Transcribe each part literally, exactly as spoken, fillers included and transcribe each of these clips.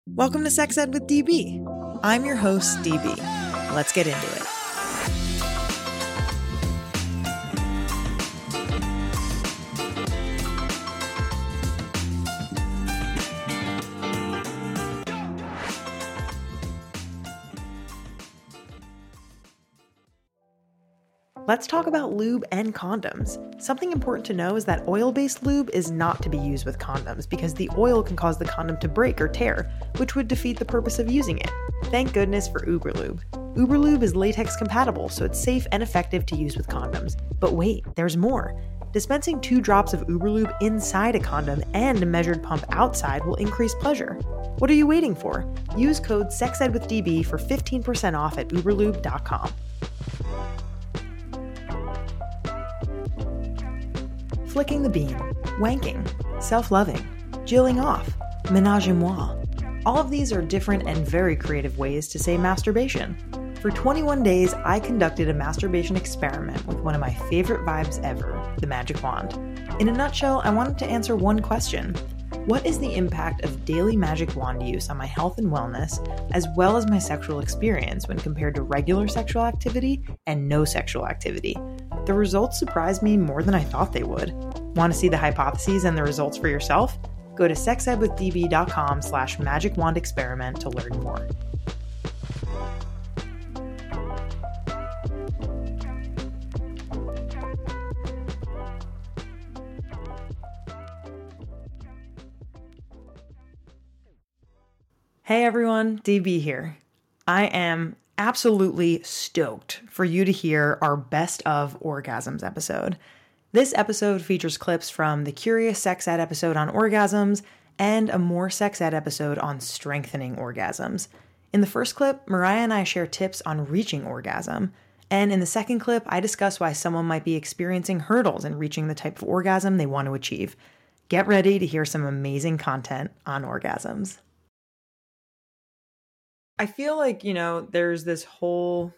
Welcome to Sex Ed with D B. I'm your host, D B. Let's get into it. Let's talk about lube and condoms. Something important to know is that oil-based lube is not to be used with condoms because the oil can cause the condom to break or tear, which would defeat the purpose of using it. Thank goodness for Uberlube. Uberlube is latex compatible, so it's safe and effective to use with condoms. But wait, there's more. Dispensing two drops of Uberlube inside a condom and a measured pump outside will increase pleasure. What are you waiting for? Use code SEXEDWITHDB for fifteen percent off at uberlube dot com. Flicking the bean, wanking, self-loving, jilling off, menage a moi. All of these are different and very creative ways to say masturbation. For twenty-one days, I conducted a masturbation experiment with one of my favorite vibes ever, the magic wand. In a nutshell, I wanted to answer one question. What is the impact of daily magic wand use on my health and wellness, as well as my sexual experience when compared to regular sexual activity and no sexual activity? The results surprised me more than I thought they would. Want to see the hypotheses and the results for yourself? Go to sexedwithdb dot com slash magic wand experiment to learn more. Hey everyone, D B here. I am absolutely stoked for you to hear our Best of Orgasms episode. This episode features clips from the Curious Sex Ed episode on orgasms and a More Sex Ed episode on strengthening orgasms. In the first clip, Mariah and I share tips on reaching orgasm. And in the second clip, I discuss why someone might be experiencing hurdles in reaching the type of orgasm they want to achieve. Get ready to hear some amazing content on orgasms. I feel like, you know, there's this whole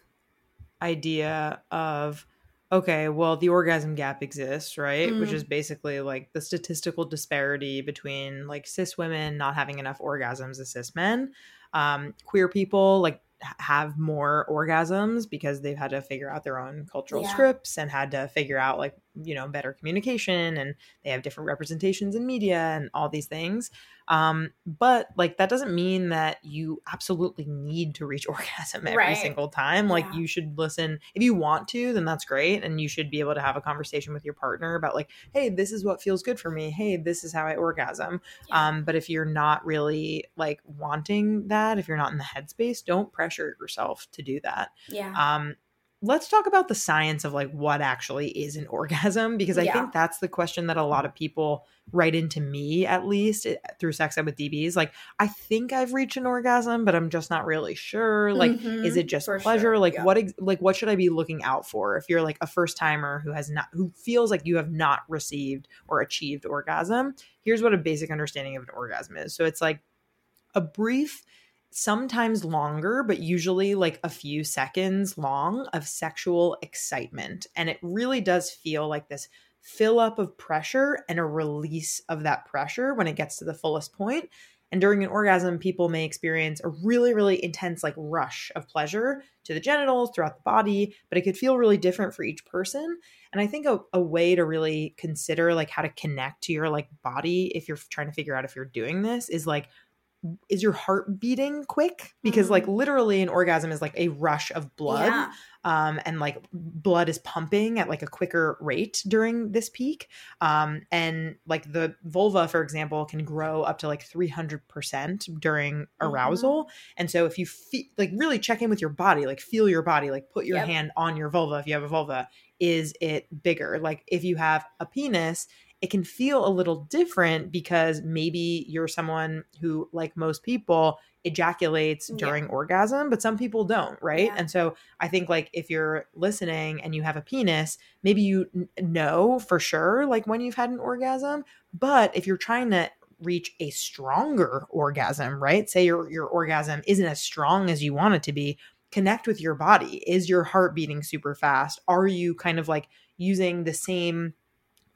idea of, okay, well, the orgasm gap exists, right? Mm. Which is basically like the statistical disparity between like cis women not having enough orgasms as cis men. Um, queer people like have more orgasms because they've had to figure out their own cultural yeah. scripts and had to figure out like, you know, better communication, and they have different representations in media and all these things. Um, but like, that doesn't mean that you absolutely need to reach orgasm every right. single time. Like yeah. you should listen if you want to, then that's great. And you should be able to have a conversation with your partner about like, hey, this is what feels good for me. Hey, this is how I orgasm. Yeah. Um, but if you're not really like wanting that, if you're not in the headspace, don't pressure yourself to do that. Yeah. Um, Let's talk about the science of like what actually is an orgasm, because I yeah. think that's the question that a lot of people write into me, at least through Sex Ed with D Bs. Like, I think I've reached an orgasm, but I'm just not really sure. Like, mm-hmm, is it just pleasure? Sure. Like, yeah. what ex- like what should I be looking out for if you're like a first timer who has not who feels like you have not received or achieved orgasm? Here's what a basic understanding of an orgasm is. So it's like a brief, sometimes longer, but usually like a few seconds long of sexual excitement. And it really does feel like this fill up of pressure and a release of that pressure when it gets to the fullest point. And during an orgasm, people may experience a really, really intense like rush of pleasure to the genitals throughout the body, but it could feel really different for each person. And I think a, a way to really consider like how to connect to your like body if you're trying to figure out if you're doing this is like, is your heart beating quick? Because like literally an orgasm is like a rush of blood. Yeah. Um, and like blood is pumping at like a quicker rate during this peak. Um, and like the vulva, for example, can grow up to like three hundred percent during arousal. Mm-hmm. And so if you feel like really check in with your body, like feel your body, like put your yep. hand on your vulva. If you have a vulva, is it bigger? Like if you have a penis, it can feel a little different because maybe you're someone who, like most people, ejaculates during yeah. orgasm, but some people don't, right? Yeah. And so I think like if you're listening and you have a penis, maybe you n- know for sure like when you've had an orgasm, but if you're trying to reach a stronger orgasm, right? Say your your orgasm isn't as strong as you want it to be, connect with your body. Is your heart beating super fast? Are you kind of like using the same like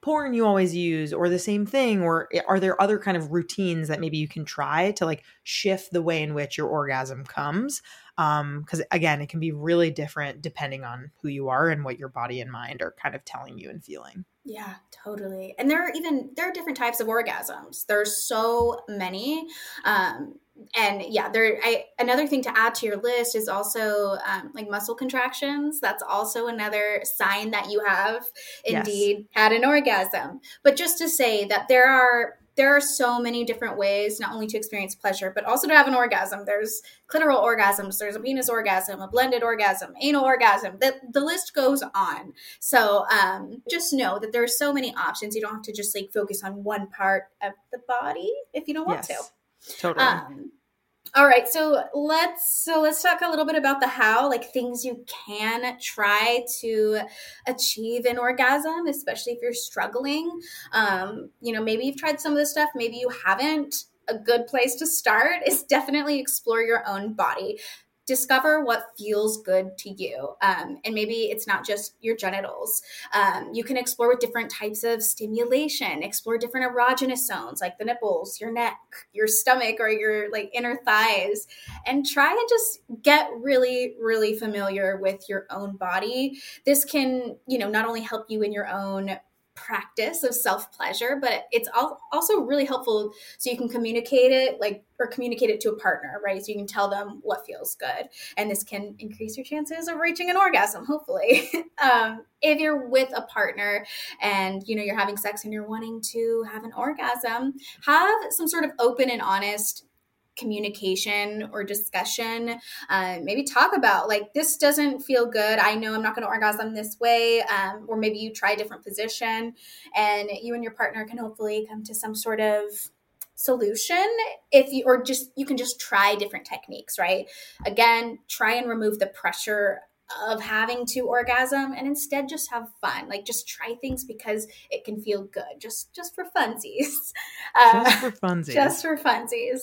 porn you always use or the same thing? Or are there other kind of routines that maybe you can try to like shift the way in which your orgasm comes? Um, because again, it can be really different depending on who you are and what your body and mind are kind of telling you and feeling. Yeah, totally. And there are even, there are different types of orgasms. There's so many. Um, and yeah, there, I, another thing to add to your list is also um, like muscle contractions. That's also another sign that you have indeed yes. had an orgasm. But just to say that there are, there are so many different ways, not only to experience pleasure, but also to have an orgasm. There's clitoral orgasms, there's a penis orgasm, a blended orgasm, anal orgasm. The, the list goes on. So um, just know that there are so many options. You don't have to just like focus on one part of the body if you don't want yes, to. Totally. Um, all right, so let's so let's talk a little bit about the how, like things you can try to achieve an orgasm, especially if you're struggling. Um, you know, maybe you've tried some of this stuff, maybe you haven't. A good place to start is definitely explore your own body. Discover what feels good to you. Um, and maybe it's not just your genitals. Um, you can explore with different types of stimulation, explore different erogenous zones like the nipples, your neck, your stomach, or your like inner thighs, and try and just get really, really familiar with your own body. This can, you know, not only help you in your own practice of self-pleasure, but it's also really helpful so you can communicate it like or communicate it to a partner, right? So you can tell them what feels good, and this can increase your chances of reaching an orgasm, hopefully. um, if you're with a partner and you know you're having sex and you're wanting to have an orgasm, have some sort of open and honest communication or discussion. Uh, maybe talk about like, this doesn't feel good. I know I'm not going to orgasm this way. Um, or maybe you try a different position and you and your partner can hopefully come to some sort of solution. If you, or just, you can just try different techniques, right? Again, try and remove the pressure of having to orgasm and instead just have fun. Like just try things because it can feel good. Just, just for funsies. Uh, just for funsies. Just for funsies.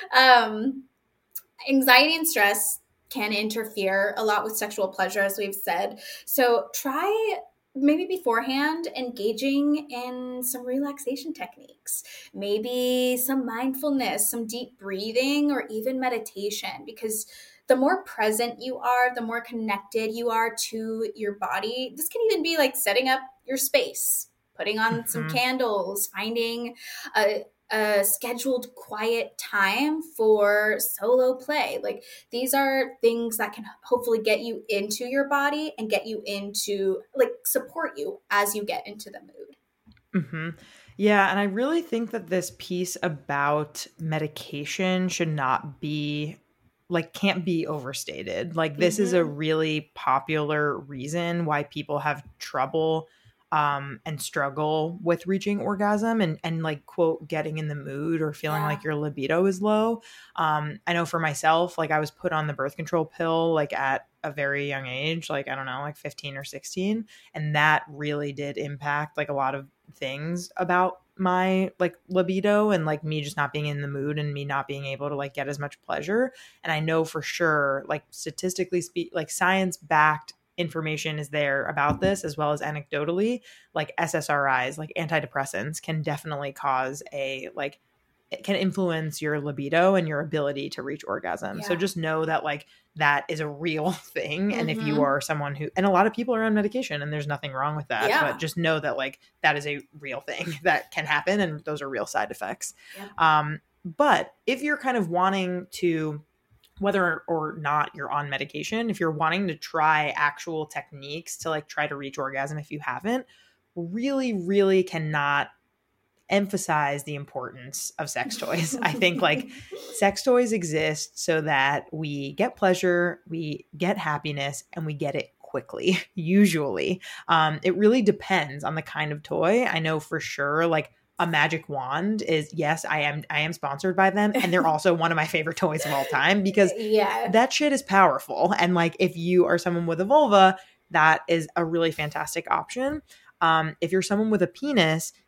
Um, anxiety and stress can interfere a lot with sexual pleasure, as we've said. So try maybe beforehand engaging in some relaxation techniques, maybe some mindfulness, some deep breathing, or even meditation, because the more present you are, the more connected you are to your body. This can even be like setting up your space, putting on mm-hmm. some candles, finding a, a scheduled quiet time for solo play. Like these are things that can hopefully get you into your body and get you into, like, support you as you get into the mood. Mm-hmm. Yeah. And I really think that this piece about medication should not be like can't be overstated. Like this mm-hmm. is a really popular reason why people have trouble um, and struggle with reaching orgasm and, and like, quote, getting in the mood or feeling yeah. like your libido is low. Um, I know for myself, like I was put on the birth control pill, like at a very young age, like, I don't know, like fifteen or sixteen. And that really did impact like a lot of things about my like libido and like me just not being in the mood and me not being able to like get as much pleasure. And I know for sure, like statistically speak, like science backed information is there about this, as well as anecdotally, like S S R Is, like antidepressants can definitely cause a like it can influence your libido and your ability to reach orgasm. Yeah. So just know that like that is a real thing. Mm-hmm. And if you are someone who, and a lot of people are on medication and there's nothing wrong with that, yeah. but just know that like that is a real thing that can happen. And those are real side effects. Yeah. Um, but if you're kind of wanting to, whether or not you're on medication, if you're wanting to try actual techniques to like try to reach orgasm, if you haven't, really, really cannot emphasize the importance of sex toys. I think like sex toys exist so that we get pleasure, we get happiness, and we get it quickly, usually. Um, it really depends on the kind of toy. I know for sure, like a magic wand is, yes, I am I am sponsored by them. And they're also one of my favorite toys of all time because yeah. that shit is powerful. And like if you are someone with a vulva, that is a really fantastic option. Um, if you're someone with a penis,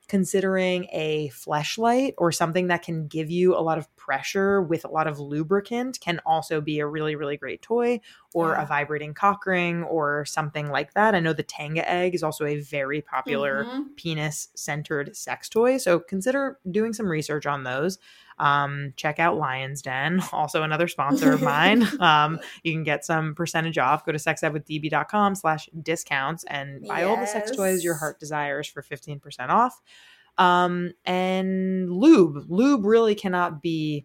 considering a fleshlight or something that can give you a lot of pressure with a lot of lubricant can also be a really, really great toy, or yeah. a vibrating cock ring or something like that. I know the Tenga egg is also a very popular mm-hmm. penis-centered sex toy. So consider doing some research on those. Um, check out Lion's Den, also another sponsor of mine. Um, you can get some percentage off. Go to sexedwithdb.com slash discounts and buy yes. all the sex toys your heart desires for fifteen percent off. Um, and lube. Lube really cannot be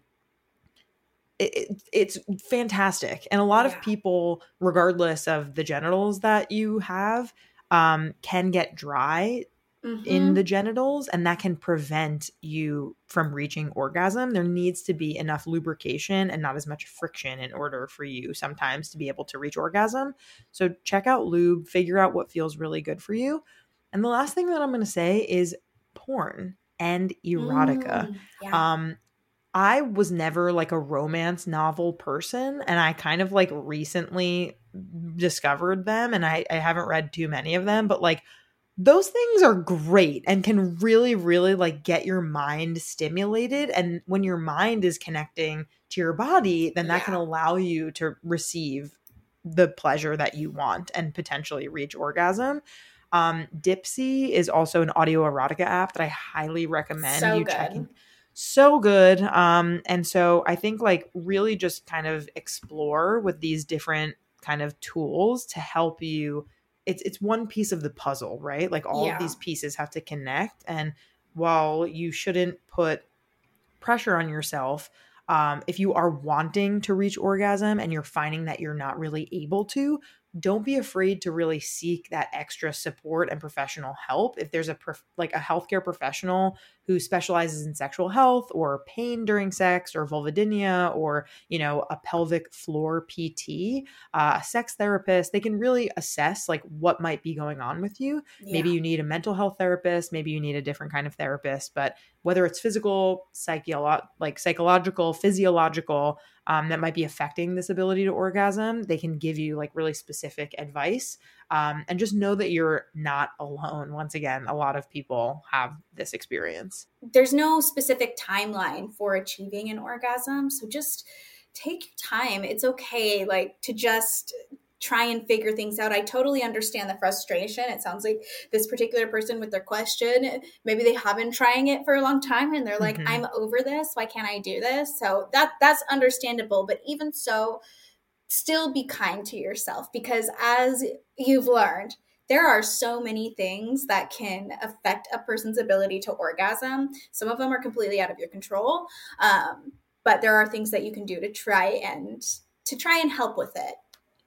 It, it, it's fantastic. And a lot yeah. of people, regardless of the genitals that you have, um, can get dry mm-hmm. in the genitals, and that can prevent you from reaching orgasm. There needs to be enough lubrication and not as much friction in order for you sometimes to be able to reach orgasm. So check out lube, figure out what feels really good for you. And the last thing that I'm going to say is porn and erotica. Mm, yeah. Um, I was never like a romance novel person, and I kind of like recently discovered them, and I, I haven't read too many of them, but like those things are great and can really, really like get your mind stimulated. And when your mind is connecting to your body, then that yeah. can allow you to receive the pleasure that you want and potentially reach orgasm. Um, Dipsy is also an audio erotica app that I highly recommend so you good. checking. So good. Um, and so I think like really just kind of explore with these different kind of tools to help you. It's it's one piece of the puzzle, right? Like all yeah. of these pieces have to connect. And while you shouldn't put pressure on yourself, um, if you are wanting to reach orgasm and you're finding that you're not really able to, don't be afraid to really seek that extra support and professional help. If there's a prof- like a healthcare professional who specializes in sexual health or pain during sex or vulvodynia or, you know, a pelvic floor P T, uh, a sex therapist, they can really assess like what might be going on with you. Yeah. Maybe you need a mental health therapist. Maybe you need a different kind of therapist, but whether it's physical, psycholo- like psychological, physiological, Um, that might be affecting this ability to orgasm, they can give you like really specific advice. Um, and just know that you're not alone. Once again, a lot of people have this experience. There's no specific timeline for achieving an orgasm. So just take your time. It's okay, like to just try and figure things out. I totally understand the frustration. It sounds like this particular person with their question, maybe they have been trying it for a long time and they're like, mm-hmm. I'm over this. Why can't I do this? So that that's understandable. But even so, still be kind to yourself, because as you've learned, there are so many things that can affect a person's ability to orgasm. Some of them are completely out of your control. Um, but there are things that you can do to try and to try and help with it.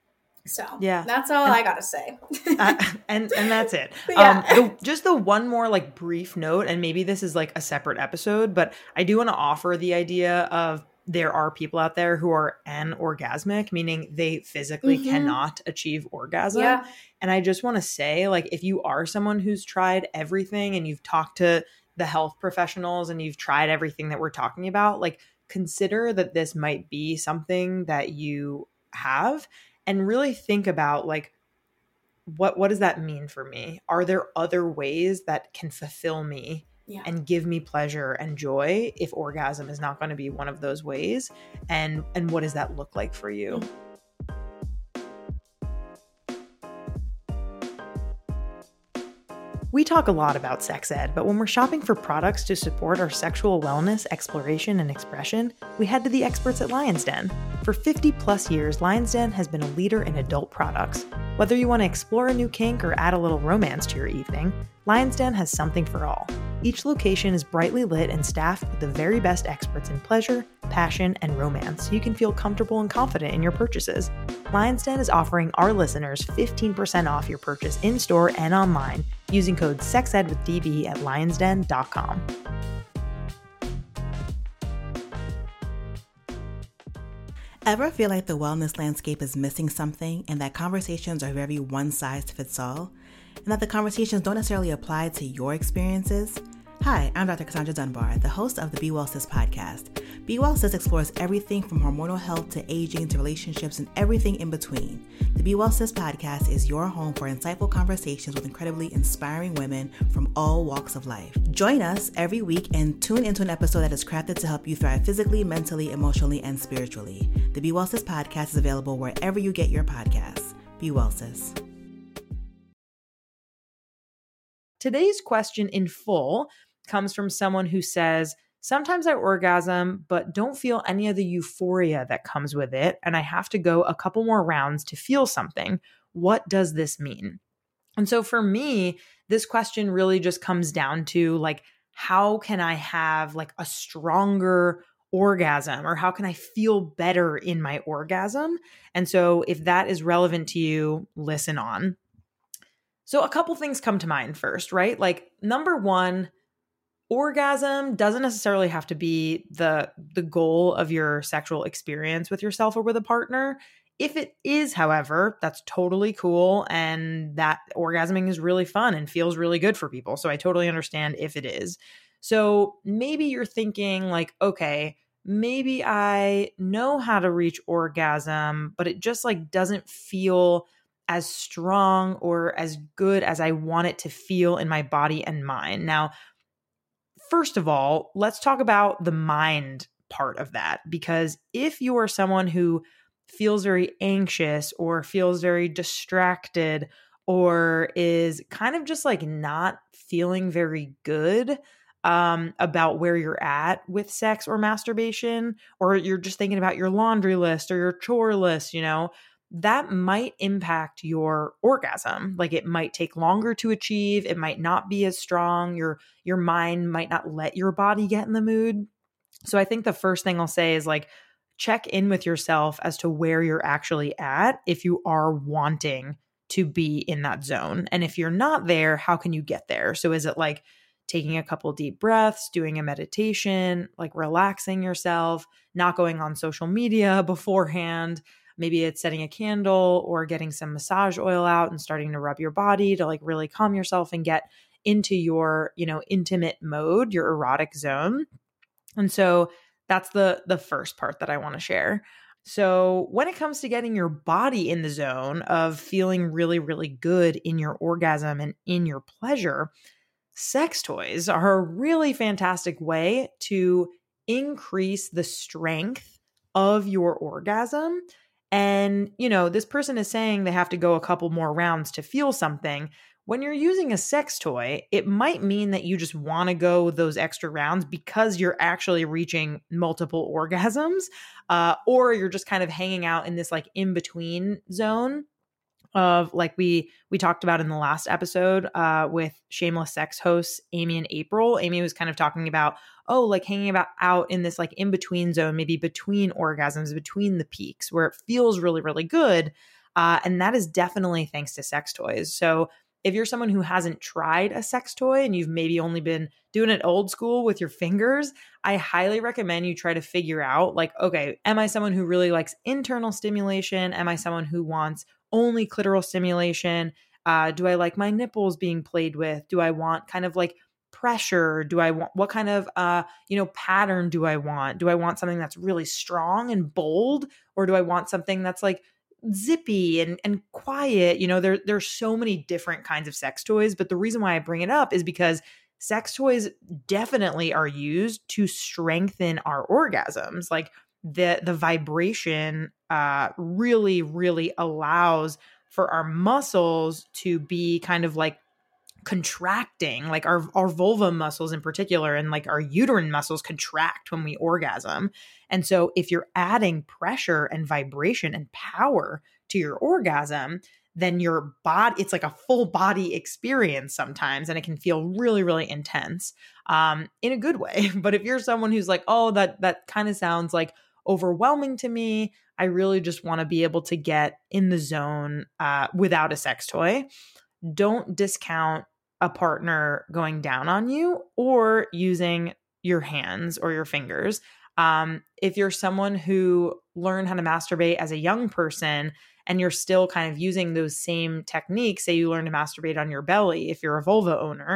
So yeah, that's all and, I gotta say. uh, and and that's it. Yeah. Um, the, just the one more like brief note, and maybe this is like a separate episode, but I do want to offer the idea of there are people out there who are anorgasmic, meaning they physically mm-hmm. cannot achieve orgasm. Yeah. And I just want to say, like, if you are someone who's tried everything and you've talked to the health professionals and you've tried everything that we're talking about, like, consider that this might be something that you have. And really think about like, what what does that mean for me? Are there other ways that can fulfill me yeah. and give me pleasure and joy if orgasm is not going to be one of those ways? And and what does that look like for you? Mm-hmm. We talk a lot about sex ed, but when we're shopping for products to support our sexual wellness, exploration, and expression, we head to the experts at Lion's Den. For fifty plus years, Lion's Den has been a leader in adult products. Whether you want to explore a new kink or add a little romance to your evening, Lion's Den has something for all. Each location is brightly lit and staffed with the very best experts in pleasure, passion, and romance, so you can feel comfortable and confident in your purchases. Lion's Den is offering our listeners fifteen percent off your purchase in-store and online using code SEXEDWITHDB at lions den dot com. Ever feel like the wellness landscape is missing something and that conversations are very one-size-fits-all? And that the conversations don't necessarily apply to your experiences? Hi, I'm Doctor Cassandra Dunbar, the host of the Be Well Sis podcast. Be Well Sis explores everything from hormonal health to aging to relationships and everything in between. The Be Well Sis podcast is your home for insightful conversations with incredibly inspiring women from all walks of life. Join us every week and tune into an episode that is crafted to help you thrive physically, mentally, emotionally, and spiritually. The Be Well Sis podcast is available wherever you get your podcasts. Be Well Sis. Today's question in full comes from someone who says, sometimes I orgasm, but don't feel any of the euphoria that comes with it, and I have to go a couple more rounds to feel something. What does this mean? And so for me, this question really just comes down to like, how can I have like a stronger orgasm, or how can I feel better in my orgasm? And so if that is relevant to you, listen on. So a couple things come to mind first, right? Like number one, orgasm doesn't necessarily have to be the, the goal of your sexual experience with yourself or with a partner. If it is, however, that's totally cool. And that orgasming is really fun and feels really good for people. So I totally understand if it is. So maybe you're thinking like, okay, maybe I know how to reach orgasm, but it just like doesn't feel as strong or as good as I want it to feel in my body and mind. Now, first of all, let's talk about the mind part of that, because if you are someone who feels very anxious or feels very distracted or is kind of just like not feeling very good um, about where you're at with sex or masturbation, or you're just thinking about your laundry list or your chore list, you know, that might impact your orgasm. Like it might take longer to achieve. It might not be as strong. Your, your mind might not let your body get in the mood. So I think the first thing I'll say is like, check in with yourself as to where you're actually at if you are wanting to be in that zone. And if you're not there, how can you get there? So is it like taking a couple deep breaths, doing a meditation, like relaxing yourself, not going on social media beforehand? Maybe it's setting a candle or getting some massage oil out and starting to rub your body to like really calm yourself and get into your, you know, intimate mode, your erotic zone. And so that's the the first part that I want to share. So when it comes to getting your body in the zone of feeling really, really good in your orgasm and in your pleasure, sex toys are a really fantastic way to increase the strength of your orgasm. And, you know, this person is saying they have to go a couple more rounds to feel something. When you're using a sex toy, it might mean that you just want to go those extra rounds because you're actually reaching multiple orgasms, uh, or you're just kind of hanging out in this like in-between zone of like we we talked about in the last episode uh, with Shameless Sex hosts Amy and April. Amy was kind of talking about, oh, like hanging about out in this like in-between zone, maybe between orgasms, between the peaks where it feels really, really good. Uh, and that is definitely thanks to sex toys. So if you're someone who hasn't tried a sex toy and you've maybe only been doing it old school with your fingers, I highly recommend you try to figure out like, okay, am I someone who really likes internal stimulation? Am I someone who wants only clitoral stimulation? Uh, do I like my nipples being played with? Do I want kind of like pressure? Do I want, what kind of, uh, you know, pattern do I want? Do I want something that's really strong and bold? Or do I want something that's like zippy and, and quiet? You know, there, there's so many different kinds of sex toys, but the reason why I bring it up is because sex toys definitely are used to strengthen our orgasms. Like the, the vibration uh, really, really allows for our muscles to be kind of like contracting, like our, our vulva muscles in particular, and like our uterine muscles contract when we orgasm. And so if you're adding pressure and vibration and power to your orgasm, then your body, it's like a full body experience sometimes, and it can feel really, really intense um, in a good way. But if you're someone who's like, oh, that, that kind of sounds like overwhelming to me, I really just want to be able to get in the zone uh, without a sex toy, don't discount a partner going down on you or using your hands or your fingers. Um, if you're someone who learned how to masturbate as a young person and you're still kind of using those same techniques, say you learn to masturbate on your belly, if you're a vulva owner,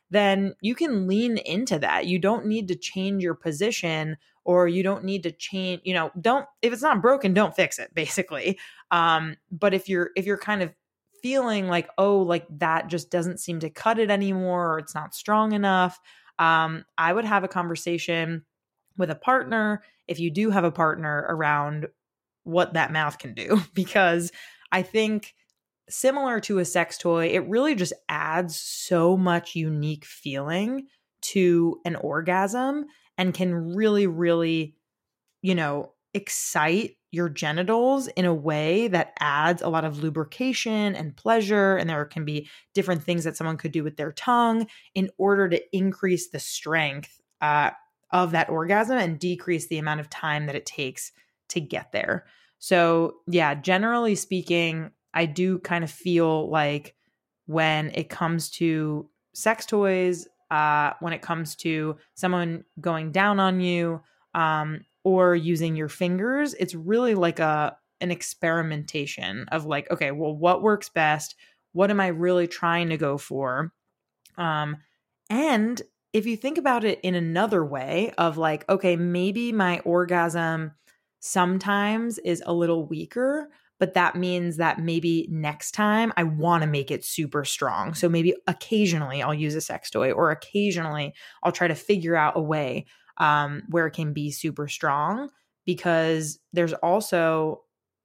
then you can lean into that. You don't need to change your position, or you don't need to change, you know, don't, if it's not broken, don't fix it, basically. Um, but if you're, if you're kind of feeling like, oh, like that just doesn't seem to cut it anymore, or it's not strong enough, um, I would have a conversation with a partner, if you do have a partner, around what that mouth can do. Because I think similar to a sex toy, it really just adds so much unique feeling to an orgasm and can really, really, you know, excite your genitals in a way that adds a lot of lubrication and pleasure. And there can be different things that someone could do with their tongue in order to increase the strength uh, of that orgasm and decrease the amount of time that it takes to get there. So yeah, generally speaking, I do kind of feel like when it comes to sex toys, uh, when it comes to someone going down on you, um, or using your fingers, it's really like a an experimentation of like, okay, well, what works best? What am I really trying to go for? Um, and if you think about it in another way of like, okay, maybe my orgasm sometimes is a little weaker, but that means that maybe next time I want to make it super strong. So maybe occasionally I'll use a sex toy, or occasionally I'll try to figure out a way um, where it can be super strong, because there's also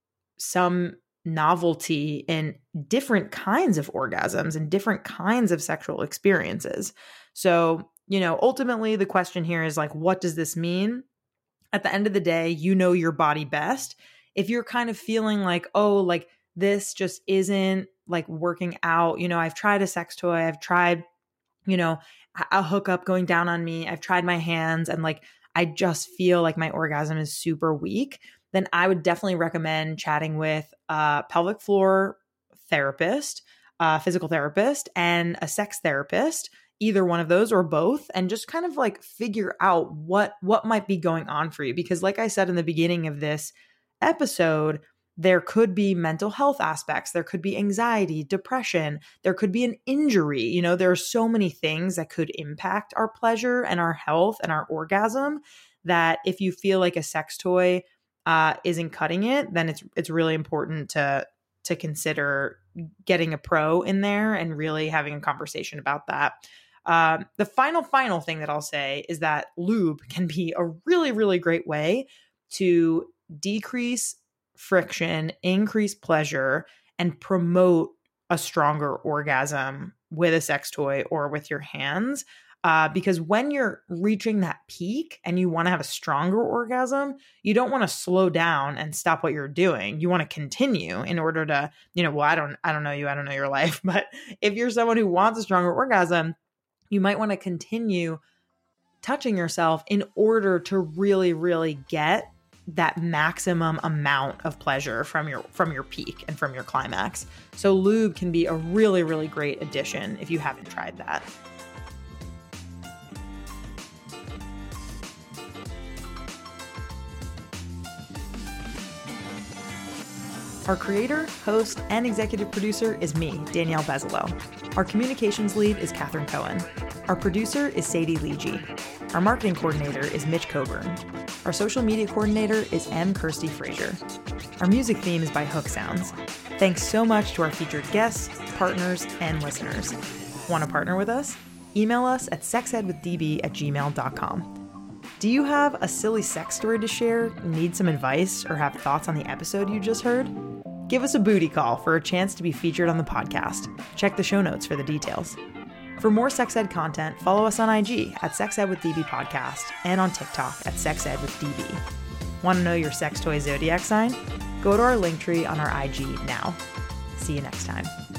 some novelty in different kinds of orgasms and different kinds of sexual experiences. So, you know, ultimately the question here is like, what does this mean? At the end of the day, you know your body best. If you're kind of feeling like, oh, like this just isn't like working out, you know, I've tried a sex toy, I've tried, you know, a hookup going down on me, I've tried my hands, and like, I just feel like my orgasm is super weak, then I would definitely recommend chatting with a pelvic floor therapist, a physical therapist, and a sex therapist, either one of those or both, and just kind of like figure out what, what might be going on for you. Because like I said in the beginning of this episode, there could be mental health aspects, there could be anxiety, depression, there could be an injury. You know, there are so many things that could impact our pleasure and our health and our orgasm, that if you feel like a sex toy uh, isn't cutting it, then it's it's really important to to consider getting a pro in there and really having a conversation about that. Um, the final, final thing that I'll say is that lube can be a really, really great way to decrease friction, increase pleasure, and promote a stronger orgasm with a sex toy or with your hands. Uh, because when you're reaching that peak and you want to have a stronger orgasm, you don't want to slow down and stop what you're doing. You want to continue in order to, you know, well, I don't, I don't know you, I don't know your life, but if you're someone who wants a stronger orgasm, you might want to continue touching yourself in order to really, really get that maximum amount of pleasure from your from your peak and from your climax. So lube can be a really, really great addition if you haven't tried that. Our creator, host, and executive producer is me, Danielle Bezalel. Our communications lead is Catherine Cohen. Our producer is Sadie Leegee. Our marketing coordinator is Mitch Coburn. Our social media coordinator is M. Kirsty Frazier. Our music theme is by Hook Sounds. Thanks so much to our featured guests, partners, and listeners. Want to partner with us? Email us at sexedwithdb at gmail dot com. Do you have a silly sex story to share, need some advice, or have thoughts on the episode you just heard? Give us a booty call for a chance to be featured on the podcast. Check the show notes for the details. For more sex ed content, follow us on I G at sexedwithdb podcast and on TikTok at sexedwithdb. Want to know your sex toy zodiac sign? Go to our link tree on our I G now. See you next time.